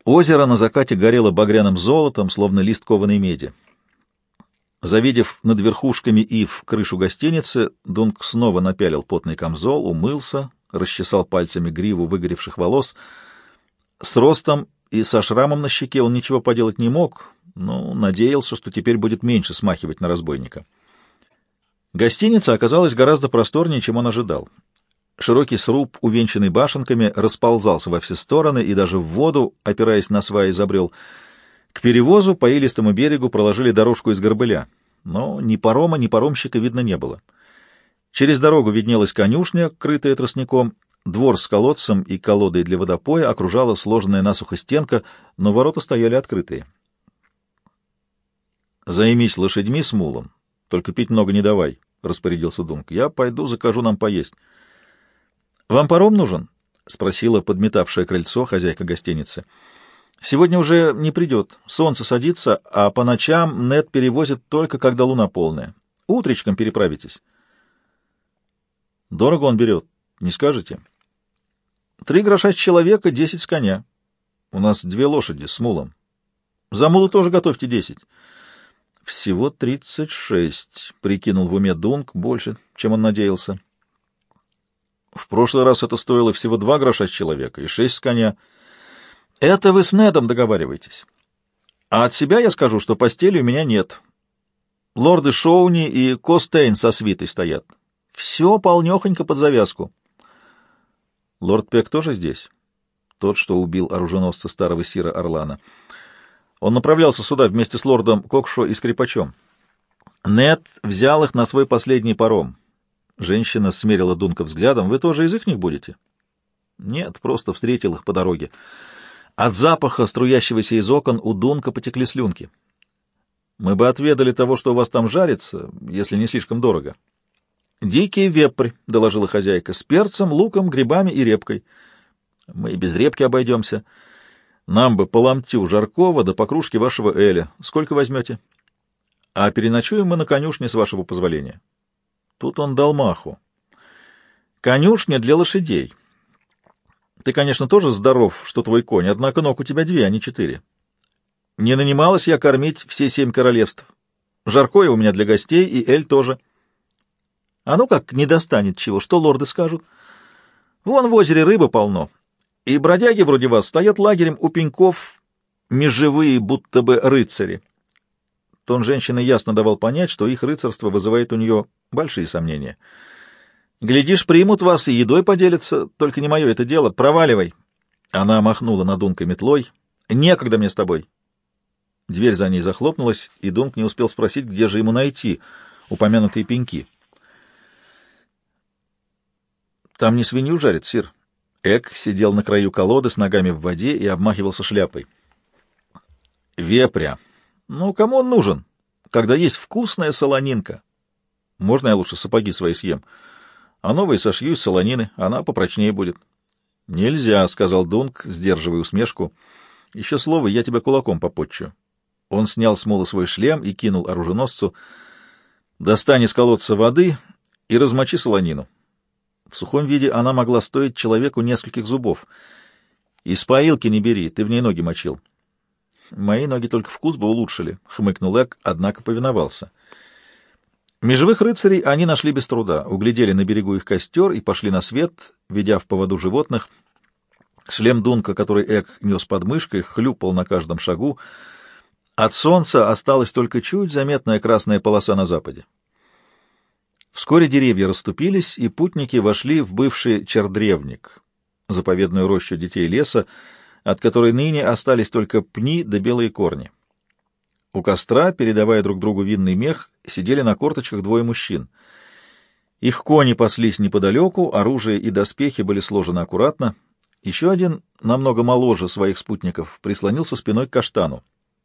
Озеро на закате горело багряным золотом, словно лист кованой меди. Завидев над верхушками ив крышу гостиницы, Дунк снова напялил потный камзол, умылся, расчесал пальцами гриву выгоревших волос. С ростом и со шрамом на щеке он ничего поделать не мог, но надеялся, что теперь будет меньше смахивать на разбойника. Гостиница оказалась гораздо просторнее, чем он ожидал. Широкий сруб, увенчанный башенками, расползался во все стороны и даже в воду, опираясь на сваи, забрел. К перевозу по илистому берегу проложили дорожку из горбыля, но ни парома, ни паромщика видно не было. Через дорогу виднелась конюшня, крытая тростником, двор с колодцем и колодой для водопоя окружала сложенная насухо стенка, но ворота стояли открытые. «Займись лошадьми с мулом, только пить много не давай», — распорядился Дунк. «Я пойду закажу нам поесть». «Вам паром нужен?» — спросила подметавшая крыльцо хозяйка гостиницы. «Сегодня уже не придет. Солнце садится, а по ночам Нед перевозит только когда луна полная. Утречком переправитесь». «Дорого он берет, не скажете?» 3 гроша с человека, 10 с коня. У нас 2 лошади с мулом. За мула тоже готовьте 10. Всего 36, прикинул в уме Дунк, больше, чем он надеялся. В прошлый раз это стоило всего 2 гроша с человека и 6 с коня. Это вы с Недом договариваетесь. А от себя я скажу, что постели у меня нет. Лорды Шоуни и Костейн со свитой стоят. Все полнехонько под завязку. Лорд Пек тоже здесь? Тот, что убил оруженосца старого сира Орлана. Он направлялся сюда вместе с лордом Кокшо и скрипачом. Нед взял их на свой последний паром. Женщина смерила Дунка взглядом. «Вы тоже из ихних будете?» «Нет, просто встретил их по дороге». От запаха, струящегося из окон, у Дунка потекли слюнки. «Мы бы отведали того, что у вас там жарится, если не слишком дорого». «Дикий вепрь», — доложила хозяйка, — «с перцем, луком, грибами и репкой». «Мы и без репки обойдемся. Нам бы по ломтю жаркого да по кружке вашего эля. Сколько возьмете?» «А переночуем мы на конюшне, с вашего позволения». Тут он дал маху. «Конюшня для лошадей. Ты, конечно, тоже здоров, что твой конь, однако ног у тебя 2, а не 4. Не нанималась я кормить все 7 королевств. Жаркое у меня для гостей, и эль тоже. А ну как не достанет чего, что лорды скажут? Вон в озере рыбы полно, и бродяги вроде вас стоят лагерем у пеньков, межевые, будто бы рыцари». Тон женщины ясно давал понять, что их рыцарство вызывает у нее большие сомнения. «Глядишь, примут вас и едой поделятся, только не мое это дело. Проваливай!» Она махнула на Дунка метлой. «Некогда мне с тобой!» Дверь за ней захлопнулась, и Дунк не успел спросить, где же ему найти упомянутые пеньки. «Там не свинью жарят, сир». Эк сидел на краю колоды с ногами в воде и обмахивался шляпой. «Вепря. Ну, кому он нужен, когда есть вкусная солонинка? Можно я лучше сапоги свои съем? А новые сошью из солонины, она попрочнее будет». «Нельзя», — сказал Дунк, сдерживая усмешку. «Еще слово, я тебя кулаком попотчу». Он снял с мула свой шлем и кинул оруженосцу. «Достань из колодца воды и размочи солонину». В сухом виде она могла стоить человеку нескольких зубов. «Из поилки не бери, ты в ней ноги мочил». «Мои ноги только вкус бы улучшили», — хмыкнул Эк, однако повиновался. Межевых рыцарей они нашли без труда, углядели на берегу их костер и пошли на свет, ведя в поводу животных. Шлем Дунка, который Эк нес под мышкой, хлюпал на каждом шагу. От солнца осталась только чуть заметная красная полоса на западе. Вскоре деревья расступились, и путники вошли в бывший чердревник, заповедную рощу детей леса, от которой ныне остались только пни да белые корни. У костра, передавая друг другу винный мех, сидели на корточках 2 мужчин. Их кони паслись неподалеку, оружие и доспехи были сложены аккуратно. Еще один, намного моложе своих спутников, прислонился спиной к каштану.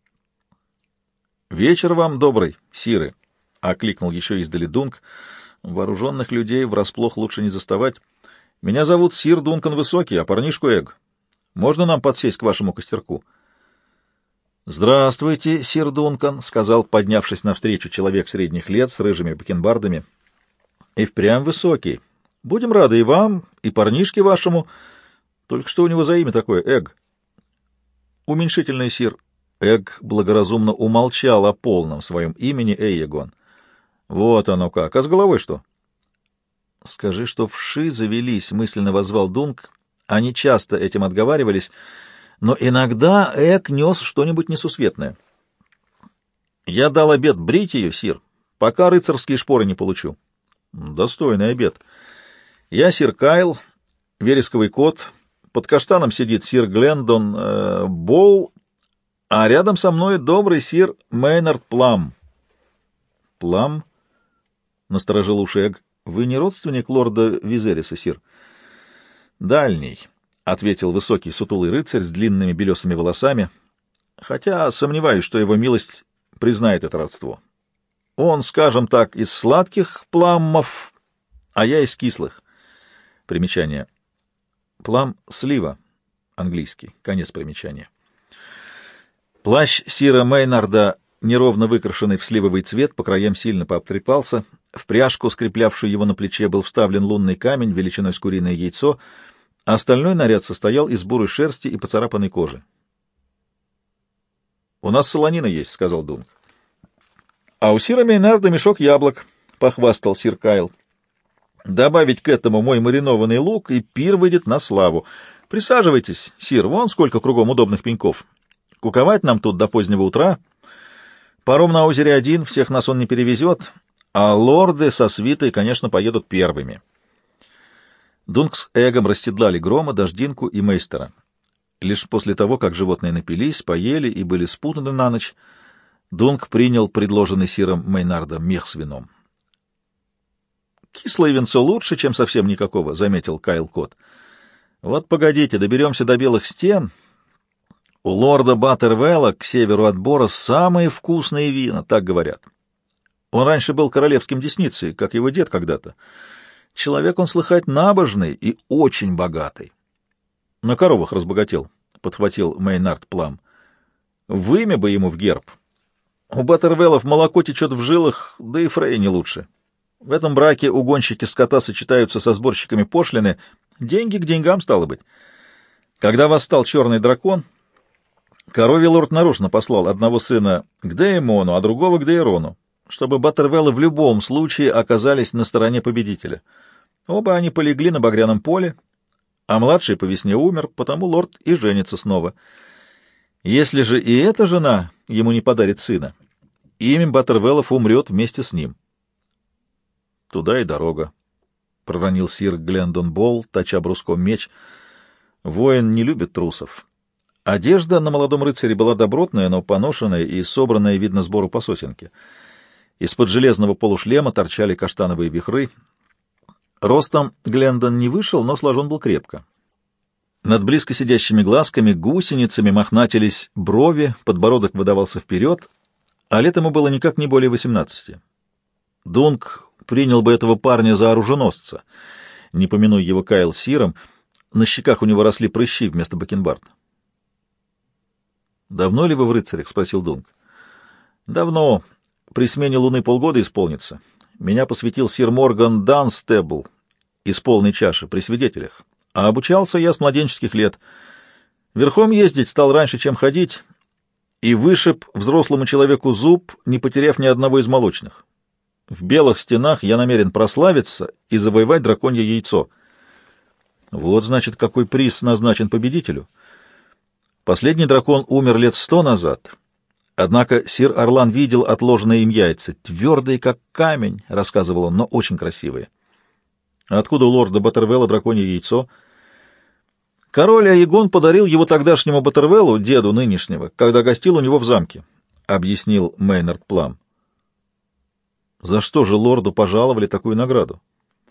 «Вечер вам добрый, сиры!» — окликнул еще издали Дунк. «Вооруженных людей врасплох лучше не заставать. Меня зовут сир Дункан Высокий, а парнишку Эг. Можно нам подсесть к вашему костерку?» «Здравствуйте, сир Дункан», — сказал, поднявшись навстречу, человек средних лет с рыжими бакенбардами. «И впрямь высокий. Будем рады и вам, и парнишке вашему. Только что у него за имя такое, Эг?» Уменьшительный, сир. Эг благоразумно умолчал о полном своем имени Эйегон. Вот оно как. А с головой что? Скажи, что вши завелись, мысленно воззвал Дунк. Они часто этим отговаривались, но иногда Эг нес что-нибудь несусветное. Я дал обет брить ее, сир, пока рыцарские шпоры не получу. Достойный обет. Я сир Кайл, вересковый кот, под каштаном сидит сир Глендон Боу, а рядом со мной добрый сир Мейнард Плам. Плам? — насторожил уши Эг. — Вы не родственник лорда Визериса, сир? — Дальний, — ответил высокий сутулый рыцарь с длинными белесыми волосами, хотя сомневаюсь, что его милость признает это родство. Он, скажем так, из сладких пламмов, а я из кислых. Примечание. Плам — слива, английский, конец примечания. Плащ сира Мейнарда, неровно выкрашенный в сливовый цвет, по краям сильно пообтрепался. В пряжку, скреплявшую его на плече, был вставлен лунный камень величиной с куриное яйцо, а остальной наряд состоял из бурой шерсти и поцарапанной кожи. — У нас солонина есть, — сказал Дунк. — А у сира Мейнарда мешок яблок, — похвастал сир Кайл. — Добавить к этому мой маринованный лук, и пир выйдет на славу. Присаживайтесь, сир, вон сколько кругом удобных пеньков. Куковать нам тут до позднего утра. Паром на озере один, всех нас он не перевезет, а лорды со свитой, конечно, поедут первыми. Дунк с Эгом расседлали Грома, Дождинку и Мейстера. Лишь после того, как животные напились, поели и были спутаны на ночь, Дунк принял предложенный сиром Мейнардом мех с вином. «Кислое винцо лучше, чем совсем никакого», — заметил Кайл Кот. «Вот погодите, доберемся до Белых стен. У лорда Баттервелла к северу от Бора самые вкусные вина, так говорят. Он раньше был королевским десницей, как его дед когда-то. Человек он, слыхать, набожный и очень богатый. На коровах разбогател», — подхватил Мейнард Плам. «Вымя бы ему в герб. У Баттервеллов молоко течет в жилах, да и Фрей не лучше. В этом браке угонщики скота сочетаются со сборщиками пошлины. Деньги к деньгам, стало быть. Когда восстал черный дракон, коровий лорд нарочно послал одного сына к Деймону, а другого к Дейрону, чтобы Баттервеллы в любом случае оказались на стороне победителя. Оба они полегли на багряном поле, а младший по весне умер, потому лорд и женится снова. Если же и эта жена ему не подарит сына, имя Баттервеллов умрет вместе с ним. «Туда и дорога», — проронил сир Глендон Болл, точа бруском меч. «Воин не любит трусов». Одежда на молодом рыцаре была добротная, но поношенная и собранная, видно, сбору по сотенке. Из-под железного полушлема торчали каштановые вихры. Ростом Глендон не вышел, но сложен был крепко. Над близко сидящими глазками гусеницами мохнатились брови, подбородок выдавался вперед, а лет ему было никак не более 18. Дунк принял бы этого парня за оруженосца, не помянуй его Кайл сиром, на щеках у него росли прыщи вместо бакенбард. «Давно ли вы в рыцарях?» — спросил Дунк. «Давно. При смене луны полгода исполнится. Меня посвятил сир Морган Данстебл из полной чаши при свидетелях, а обучался я с младенческих лет. Верхом ездить стал раньше, чем ходить, и вышиб взрослому человеку зуб, не потеряв ни одного из молочных. В Белых стенах я намерен прославиться и завоевать драконье яйцо». Вот, значит, какой приз назначен победителю. Последний дракон умер лет 100 назад. Однако сир Орлан видел отложенные им яйца, твердые, как камень, — рассказывал он, — но очень красивые. Откуда у лорда Баттервелла драконье яйцо? Король Аегон подарил его тогдашнему Баттервеллу, деду нынешнего, когда гостил у него в замке, — объяснил Мейнард Плам. За что же лорду пожаловали такую награду?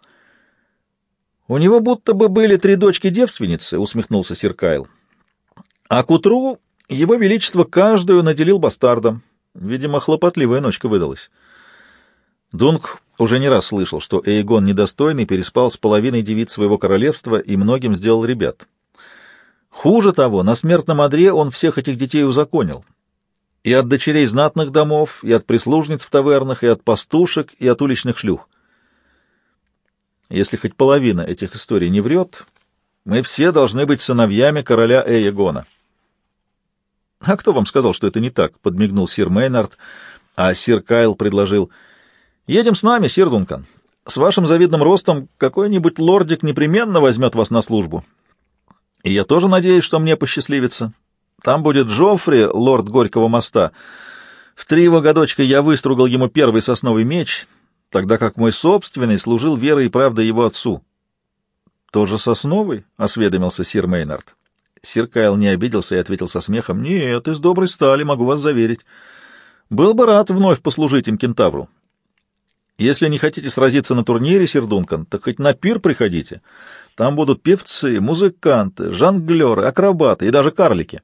У него будто бы были 3 дочки-девственницы, — усмехнулся сир Кайл. А к утру его величество каждую наделил бастардом. Видимо, хлопотливая ночка выдалась. Дунк уже не раз слышал, что Эйгон недостойный переспал с половиной девиц своего королевства и многим сделал ребят. Хуже того, на смертном одре он всех этих детей узаконил. И от дочерей знатных домов, и от прислужниц в тавернах, и от пастушек, и от уличных шлюх. Если хоть половина этих историй не врет, мы все должны быть сыновьями короля Эйгона. «А кто вам сказал, что это не так?» — подмигнул сир Мейнард, а сир Кайл предложил: «Едем с нами, сир Дункан. С вашим завидным ростом какой-нибудь лордик непременно возьмет вас на службу. И я тоже надеюсь, что мне посчастливится. Там будет Джоффри, лорд Горького моста. В 3 его годочка я выстругал ему первый сосновый меч, тогда как мой собственный служил верой и правдой его отцу». «Тоже сосновый?» — осведомился сир Мейнард. Сир Кайл не обиделся и ответил со смехом: «Нет, из доброй стали, могу вас заверить. Был бы рад вновь послужить им кентавру. Если не хотите сразиться на турнире, сир Дункан, так хоть на пир приходите. Там будут певцы, музыканты, жонглеры, акробаты и даже карлики».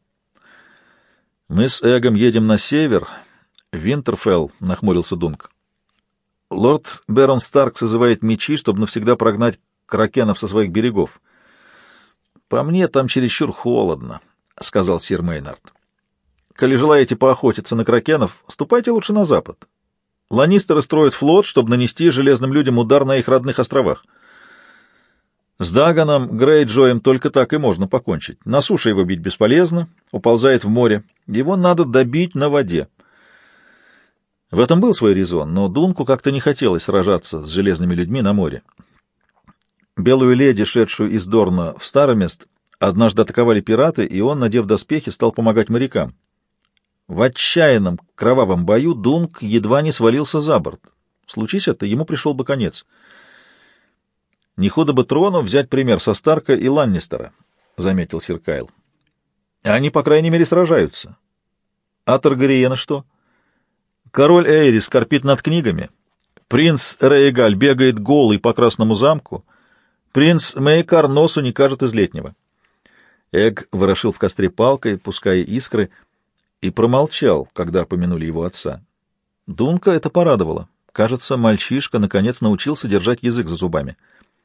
«Мы с Эгом едем на север, в Винтерфелл», — нахмурился Дунк. «Лорд Берон Старк созывает мечи, чтобы навсегда прогнать кракенов со своих берегов». «По мне там чересчур холодно», — сказал сир Мейнард. «Коли желаете поохотиться на кракенов, ступайте лучше на запад. Ланнистеры строят флот, чтобы нанести железным людям удар на их родных островах. С Даганом Грейджоем только так и можно покончить. На суше его бить бесполезно, уползает в море. Его надо добить на воде». В этом был свой резон, но Дунку как-то не хотелось сражаться с железными людьми на море. Белую леди, шедшую из Дорна в Старомест, однажды атаковали пираты, и он, надев доспехи, стал помогать морякам. В отчаянном кровавом бою Дунк едва не свалился за борт. Случись это, ему пришел бы конец. «Не худо бы трону взять пример со Старка и Ланнистера», — заметил сир Кайл. «Они, по крайней мере, сражаются. А Таргариена что? Король Эйрис корпит над книгами. Принц Рейгаль бегает голый по Красному замку. Принц Мейкар носу не кажет из летнего». Эг ворошил в костре палкой, пуская искры, и промолчал, когда помянули его отца. Дунка это порадовало. Кажется, мальчишка наконец научился держать язык за зубами.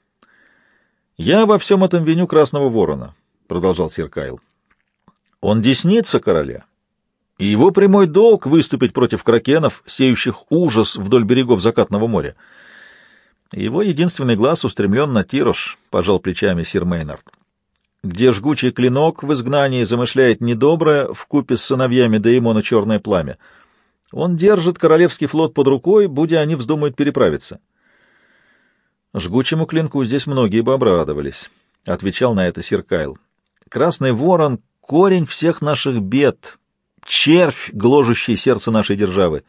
«Я во всем этом виню Красного Ворона», — продолжал сир Кайл. «Он десница короля, и его прямой долг — выступить против кракенов, сеющих ужас вдоль берегов Закатного моря. Его единственный глаз устремлен на Тирош», — пожал плечами сир Мейнард, «где жгучий клинок в изгнании замышляет недоброе вкупе с сыновьями Деймона черное пламя. Он держит королевский флот под рукой, будя они вздумают переправиться». «Жгучему клинку здесь многие бы обрадовались», — отвечал на это сир Кайл. «Красный ворон — корень всех наших бед, червь, гложущий сердце нашей державы».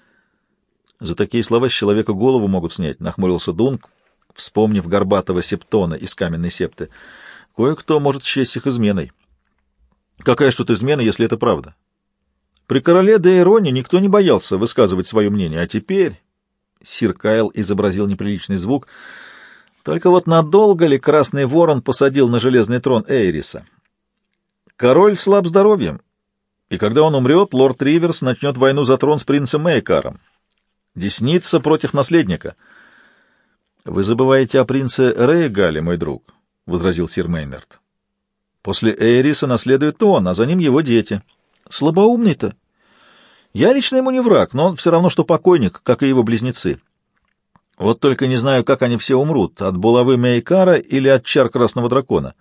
«За такие слова с человека голову могут снять», — нахмурился Дунк, вспомнив горбатого септона из каменной септы. «Кое-кто может счесть их изменой». «Какая ж тут измена, если это правда? При короле Дейроне никто не боялся высказывать свое мнение, а теперь...» Сир Кайл изобразил неприличный звук. «Только вот надолго ли Красный Ворон посадил на железный трон Эйриса? Король слаб здоровьем, и когда он умрет, лорд Риверс начнет войну за трон с принцем Мейкаром. Десница против наследника». «Вы забываете о принце Рейгале, мой друг», — возразил сир Мейнард. «После Эйриса наследует он, а за ним его дети. Слабоумный-то. Я лично ему не враг, но он все равно, что покойник, как и его близнецы. Вот только не знаю, как они все умрут, от булавы Мейкара или от чар Красного Дракона».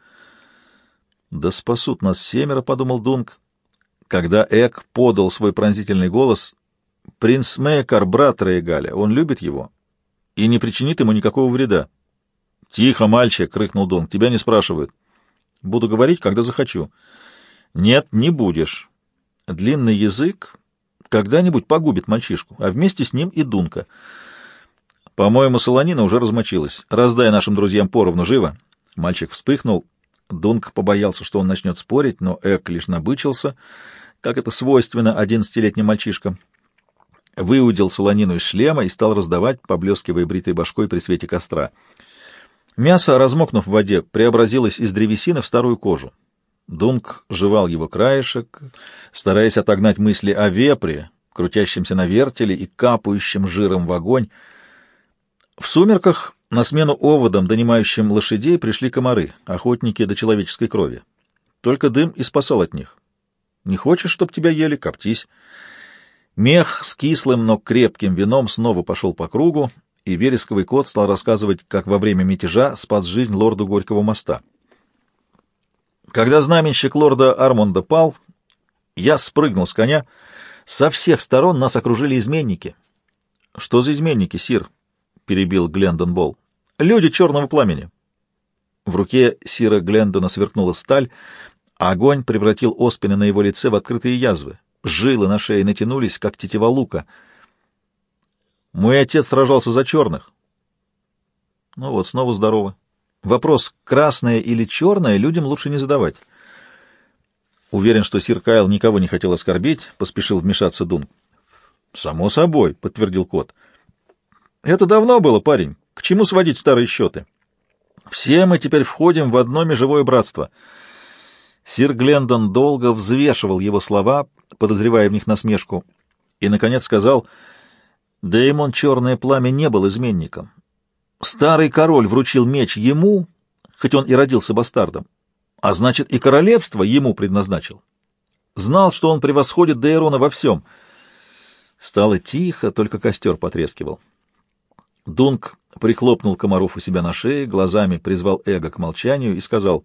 «Да спасут нас 7, — подумал Дунк. Когда Эк подал свой пронзительный голос: «Принц Мейкар — брат Рейгаля, он любит его и не причинит ему никакого вреда». «Тихо, мальчик!» — крикнул Дунк. «Тебя не спрашивают». «Буду говорить, когда захочу». «Нет, не будешь. Длинный язык когда-нибудь погубит мальчишку, а вместе с ним и Дунка. По-моему, солонина уже размочилась. Раздай нашим друзьям поровну, живо». Мальчик вспыхнул. Дунк побоялся, что он начнет спорить, но Эк лишь набычился, как это свойственно 11-летним мальчишкам. Выудил солонину из шлема и стал раздавать, поблескивая бритой башкой при свете костра. Мясо, размокнув в воде, преобразилось из древесины в старую кожу. Дунк жевал его краешек, стараясь отогнать мысли о вепре, крутящемся на вертеле и капающем жиром в огонь. В сумерках на смену оводам, донимающим лошадей, пришли комары, охотники до человеческой крови. Только дым и спасал от них. Не хочешь, чтоб тебя ели — коптись. Мех с кислым, но крепким вином снова пошел по кругу, и вересковый кот стал рассказывать, как во время мятежа спас жизнь лорду Горького моста. Когда знаменщик лорда Армонда пал, Я спрыгнул с коня. Со всех сторон нас окружили изменники. — Что за изменники, сир? — перебил Глендон Болл. — Люди черного пламени. В руке сира Глендона сверкнула сталь, а огонь превратил оспины на его лице в открытые язвы. Жилы на шее натянулись, как тетива лука. Мой отец сражался за черных. Ну вот, снова здорово. Вопрос, красное или черное, людям лучше не задавать. Уверен, что сир Кайл никого не хотел оскорбить, поспешил вмешаться Дунк. Само собой, подтвердил кот. Это давно было, парень. К чему сводить старые счеты? Все мы теперь входим в одно межевое братство. Сир Глендон долго взвешивал его слова, подозревая в них насмешку, и, наконец, сказал: Дэймон Черное Пламя не был изменником. Старый король вручил меч ему, хоть он и родился бастардом, а значит, и королевство ему предназначил. Знал, что он превосходит Дейрона во всем. Стало тихо, только костер потрескивал. Дунк прихлопнул комаров у себя на шее, глазами призвал эго к молчанию и сказал: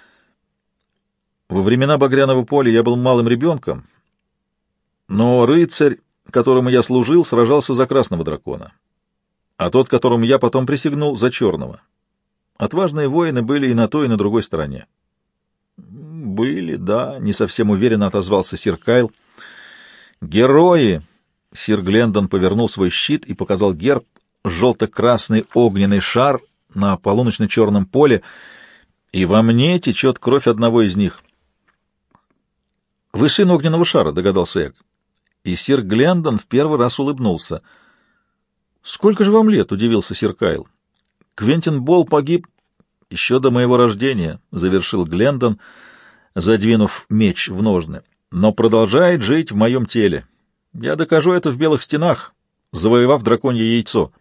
«Во времена Багряного поля я был малым ребенком, но рыцарь, которому я служил, сражался за красного дракона, а тот, которому я потом присягнул, за черного. Отважные воины были и на той, и на другой стороне». «Были, да», — не совсем уверенно отозвался сир Кайл. «Герои!» — сир Глендон повернул свой щит и показал герб, желто-красный огненный шар на полуночно-черном поле, и во мне течет кровь одного из них. «Вы сын огненного шара», — догадался Эг. И сир Глендон в первый раз улыбнулся. «Сколько же вам лет?» — удивился сир Кайл. «Квентин Болл погиб еще до моего рождения», — завершил Глендон, задвинув меч в ножны, «но продолжает жить в моем теле. Я докажу это в белых стенах, завоевав драконье яйцо».